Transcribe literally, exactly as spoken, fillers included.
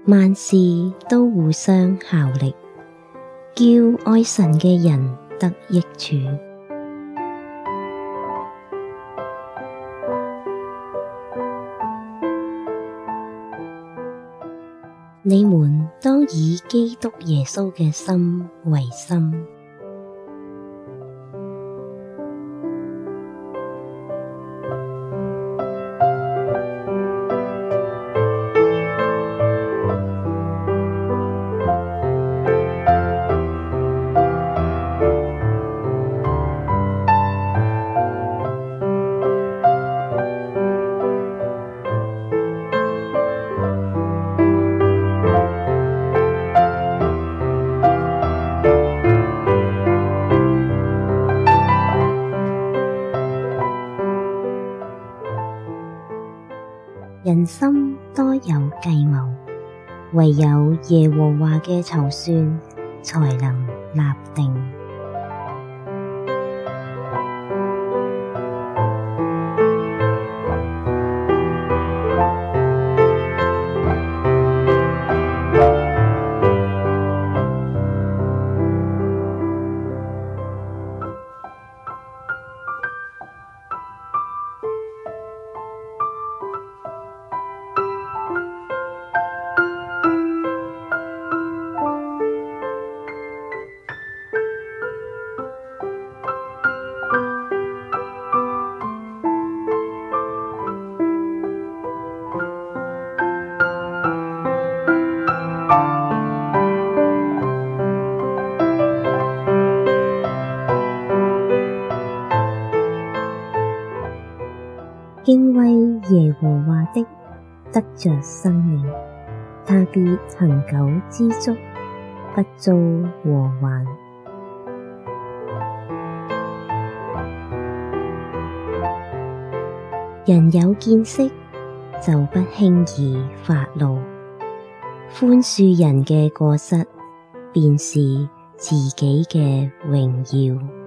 萬事都互相效力，叫愛神嘅人得益處。你們當以基督耶穌嘅心為心。人心多有計謀，唯有耶和華嘅籌算才能立定。敬畏耶和華的得着生命，他必恆久知足，不遭禍患。人有見識，就不輕易發怒，寬恕人嘅過失，便是自己嘅榮耀。